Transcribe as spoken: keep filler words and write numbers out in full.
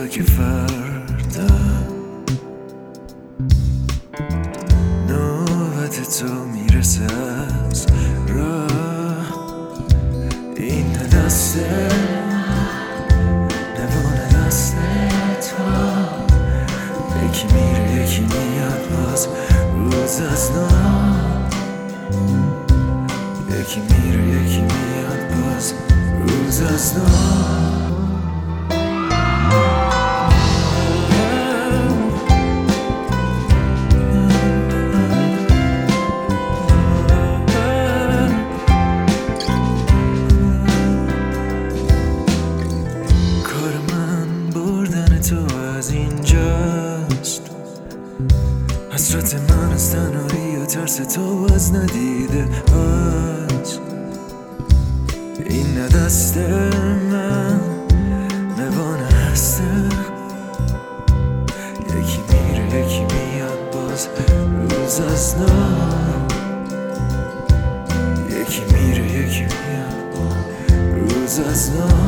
که فردا نوبت تو میرسه از راه. این نه دسته نبونه دست تو، یکی میره یکی میاد باز روز از نو، یکی میره یکی میاد باز روز از نو. تو از اینجاست، حسرت من از تنهایی و ترس تو از ندیده هاست. این نه دست من نوانه هسته، یکی میره یکی میاد باز روز از نو، یکی میره یکی میاد روز از نو.